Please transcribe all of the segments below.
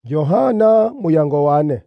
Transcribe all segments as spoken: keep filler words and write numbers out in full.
Yohana muyango wane.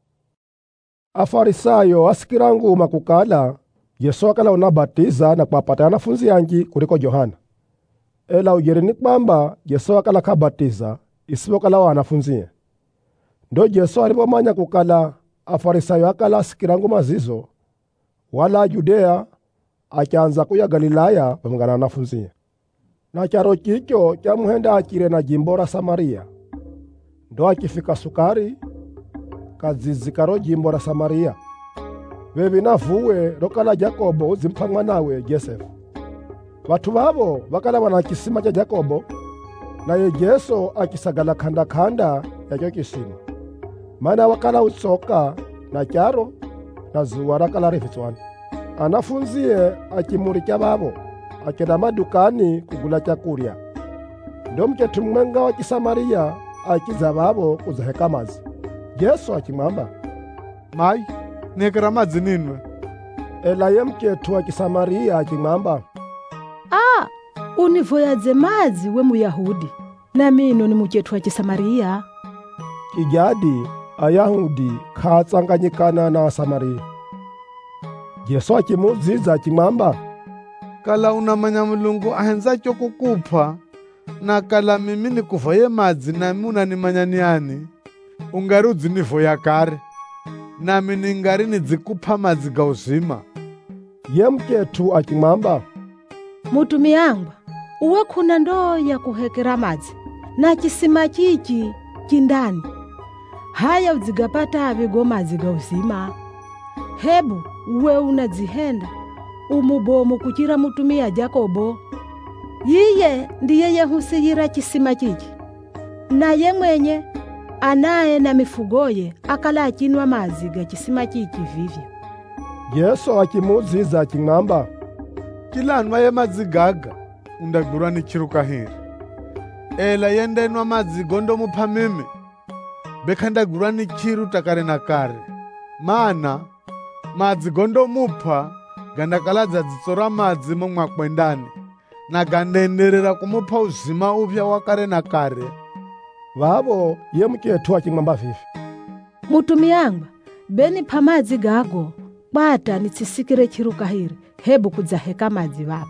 Afarisayo asikira nguma kukala Yesu akala unabatiza na kuwapata wanafunzi yangi kuliko Yohana. Ela ujeri ni kwamba Yesu akala kabatiza isipo kala wanafunzi. Ndo Yesu alipomanya kukala Afarisayo akala asikira nguma zizo wala Judea akianza kuya Galilaya pamoja na wanafunzi. Na charo chicho chamuhenda akire na jimbo la Samaria. Ndo akifika Sukari kazizikaro jimbo la Samaria. Wewe navuwe lokala Jakobo uzimpangwa nawe Josefu. Watu babo wakala wana kisima cha Jakobo na ye Yesu akisagala kanda kanda ya cho kisima. Mana wakala usoka na charo na zuwara kala rifitswana. Anafunzie akimurikia babo akenda madukani kugula chakurya. Ndo mketu mwenga wa Kisamaria akiza babo kuzaheka mazi. Yesu akimwamba, Mai, nekera mazi ninwe. Ela ye mketu wa Kisamaria akimwamba, Ah, univoyaze mazi we Muyahudi, na mino ni mketu wa Kisamaria. Kijadi Ayahudi katsanganyikana na Samaria. Yesu akimuziza akimwamba, Kala unamanya Mulungu ahenzacho kukupa, na kala mimi nikuvoye mazi na muna nimanyaniani, ungarudzi nivoya kare, nami ningari nizikupa mazi ga uzima. Ye mketu akimwamba, Mutumi yangu, uwe kuna ndoo ya kuhekera mazi, na kisima chichi kindani. Haya uzigapata avigo mazi ga uzima. Hebu uwe unazihenda, umubomu kuchira mutumi ya Jakobo. Yiye ndiye yehusiyira kisima chichi. Na ye mwenye anaye na mifugoye akala achinwa mazi ga kisima chichi vivyo. Yesu akimuziza akimwamba, Kila anwa ye mazi gaga, undagurwa ni chiruka hiri. Ela yendenwa mazi gondo mupa mimi, bekandagurwa ni chiru takare na kare. Maana, mazi gondo mupa, gandakalaza zitsora mazi mumwa kwendani, na gandenderera kumupa uzima upya wakare na kare. Vavo ye mketu akimwamba vivi, Mutumi yangu, beni pa mazi gago, bata nitsisikire chiruka hiri, hebu kuzaheka mazi baba.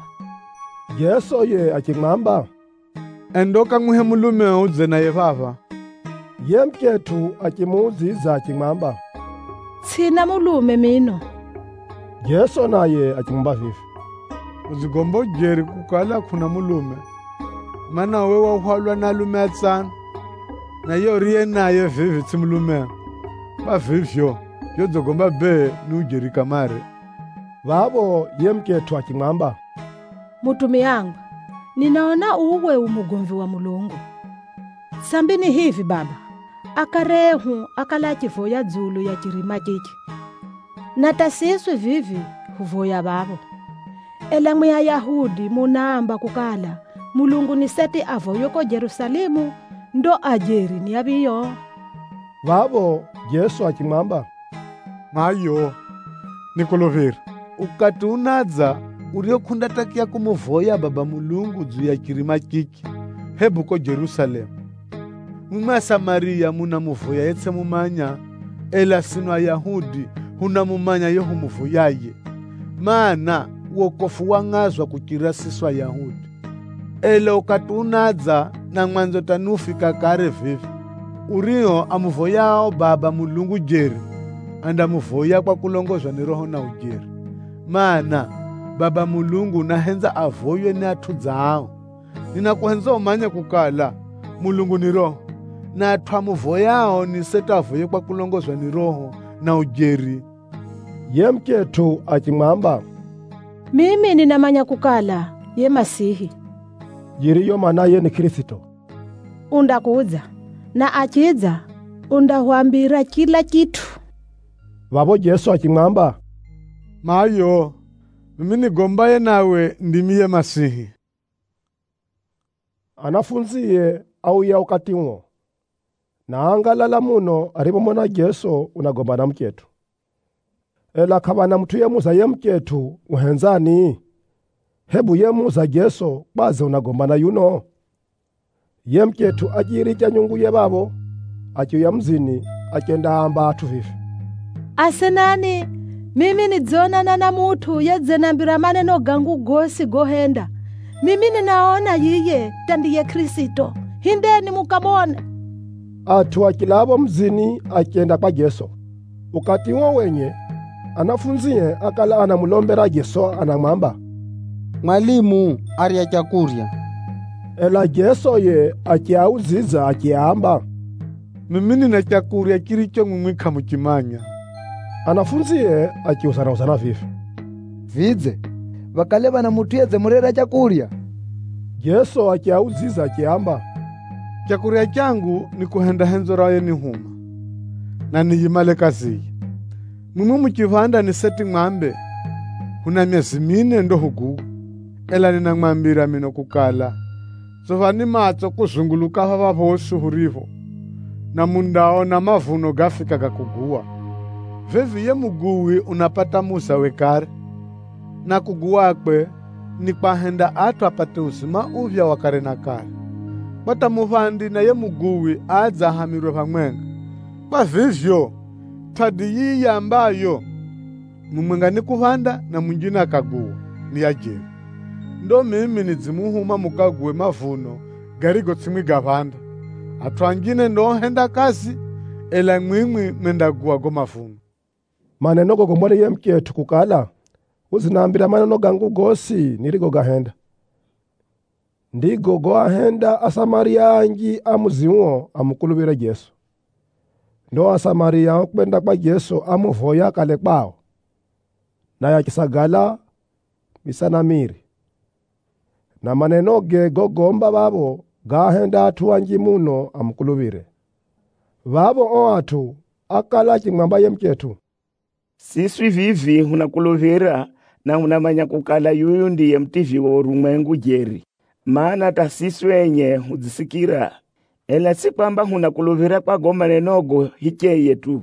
Yesu ye akimwamba, Endoka nguhe mulume uze na yevava. ye mketu akimuziza akimwamba, Sina mulume mino. Yesu naye akimwamba vivi, Uzigombo jeri kukala kuna mulume. Mana wewa uhalwa na lume atsana. Na yoriye na ye vivi tsi mulume. Ba vivyo, yozogomba be ni ujeri kamare. Vavo ye mketu akimwamba, Mutumi yangu, ninaona uwe umugomvi wa Mulungu. Sambini hivi baba, akarehu akala chivoya dzulu ya chirima chichi. Na tasiswe vivi huvoya babo. Ela mwa Yahudi munaamba kukala, Mulungu ni seti avoyo ko Jerusalemu, ndo ajeri ni abiyo. Vavo Yesu akimwamba, Mayo, Nikoloveri. Ukati unadza, urio kundatakia kumuvoya baba Mulungu juu ya kirima kiki. Hebu ko Jerusalemu. Muma Samaria muna muvoya yetse mumanya. Ela sino Yahudi huna mumanya yehu muvoyaye. Maana wokofu wangazwa kukira siswa Yahudi. Ela ukati unadza na mwanzo tanufika kare vivi. Urio amuvoyao baba Mulungu jeri. Anda muvoya kwa kulongozwa ni roho na ujeri. Maana baba Mulungu nahenza avoywe ni atudzao. Ninakuhenza umanye kukala Mulungu ni roho. Na atu amuvoyao ni seta avoye kwa kulongozwa ni roho na ujeri. Ye mketu akimwamba, Mimi ninamanya kukala ye Masihi. yiriyo mana ye ni Kristo. Undakuza na achiza undahuambira kila kitu. Vavo Yesu akimwamba, Mayo, mimi nigombaye nawe ndimiye Masihi. anafunziye au ya wakati uo. Na angalala muno aribomona Yesu unagomba na mketu. Ela kabana mtu ye muza ye mketu uhenzani. Hebu ye muza Yesu baze unagomba na yuno. Ye mketu ajiricha nyungu ye babo akiuya mzini akenda amba atu vivi, asenani mimi nidzonana na mutu yedzenambira maneno gangu gosi gohenda. Mimi ninaona yiye tandiye Kristo, hindeni mukamone. Atu akilavo mzini akienda kwa Yesu. Ukati uwo wenye anafunzie akala anamulombera Yesu anamwamba, Mwalimu, arya chakurya. Ela Yesu ye akiauziza akiamba, mimi nina chakurya kiricho mwimwika mukimanya. Anafunzie akiusana usana vivi, Vidze, vakale vana mutu yedze murera chakurya. Yesu akiauziza akiamba, chakurya changu ni kuhenda henzo raye ni huma na niyimale kaziya. Mwimu mukivanda ni seti ng'ambe huna miezi mine ndo hugu. Ela nina ng'ambira mino kukala zovani matso kuzunguluka vava vosu hurivo na mundao na mavuno gafika kakugua. Veviye muguwi unapata musa wekare na kuguwakwe ni kwahenda atu apate uzima uvya wakare na kare. Bata muvandi na ye muguwi adza hamirwe pamwenga. Kwa vivyo tadi yiyi ambayo mumwenga ni kuvanda na mwingine akaguwa ni yajeri. Ndo mimi nidzimuhuma mukaguwe mavuno garigo tsimwi gavanda. Atu angine ndo henda kasi ela mwimwi mendaguwa go mavuno. Maneno gogombole ye mketu kukala uzinambira maneno gangu gosi nirigo gahenda. Ndigo goahenda Asamaria angi amuziwo amukulubira Yesu. Ndo Asamaria okupenda kwa Yesu amuvoya kale kwao. Na yakisagala misana miri. Na maneno ge gogomba babo gahenda atu angi muno amukulubire. Babo o atu akala chimwamba ye mketu, siswi vivi hunakuluvira na hunamanya kukala yuyu ndiye mtivi wa urumwengu jeri. Maana tasiswenye hudzisikira, ela si kwamba hunakuluvira kwa goma nenogo hicheye tu.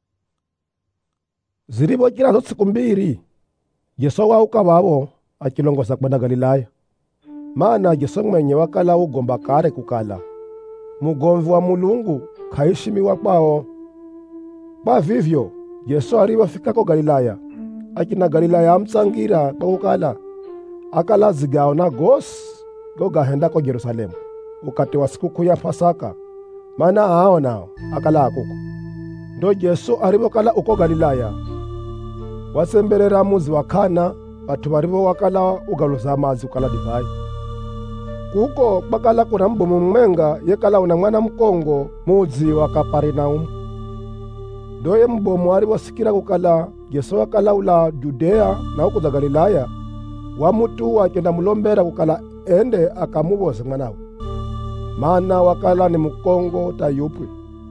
Ziribo kila zo siku mbiri Yesu wauka babo akilongoza kwenda Galilaya. Maana Yesu mwenye wakala ugomba kare kukala mugomvi wa Mulungu kaheshimiwa kwao. Kwa vivyo Yesu alipofika ko Galilaya, akina Galilaya amtsangira kwa kukala akala zigao na gosi gogahenda ko Yerusalemu ukati wa sikukuu ya Pasaka. Maana hao nao akala akuko. Ndo Yesu alipokala uko Galilaya wasemberera muzi wa Kana batu baribo wakala ugaluza amazi ukala divai. Kuko bakala kuna mbomu mmenga yekala una mwana mkongo muzi wa Kapernaum. Ndoye mbomu aliposikira kukala Yesu wakala ula Judea na huko za Galilaya, wamutu wakenda mulombera kukala ende akamuboze mwanawe. Maana wakala ni mkongo tayupwe.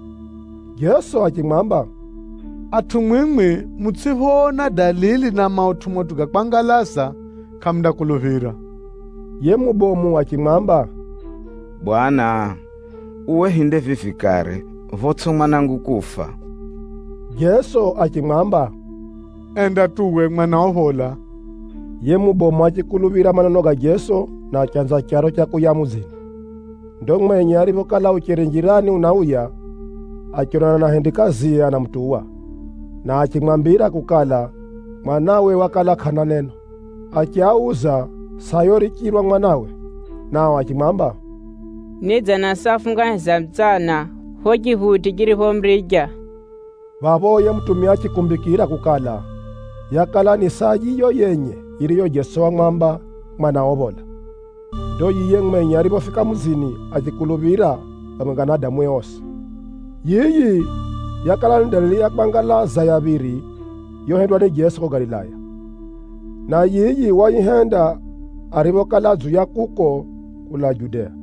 Yesu akimwamba, atu mwimwi mutsivona dalili na mautumotu gakwangalasa kamda kuluvira. Ye mubomu akimwamba, Bwana, uwe hinde vifikare votsuma nangu kufa. Yesu akimwamba, enda tuwe mwana ohola. Ye mubomu akikulubira maneno ga Yesu na chanza kyaro cha kuyamuzini. Ndo mwenye alipokala ukiri njirani unauya akionana na hendikazi anamtuwa. Na akimwambira kukala mwanawe wakala kana neno. Akiauza sayori kirwa mwanawe. Nao akimwamba, Nidza na safunga za mtsana hoji huti kiri homrija. Baboye mtumia akikumbikira kukala yakala ni sajiyo yenye iliyo Yesu amwamba mwana obola. Ndo yiye mwenye alipofika muzini akikulubira pamwe damu yose. Yiyi yakala ni dalili ya kwangalaza yabiri yohendwa ni Yesu ko Galilaya. Na yiyi wayihenda alipokala zuya kuko kula Judea.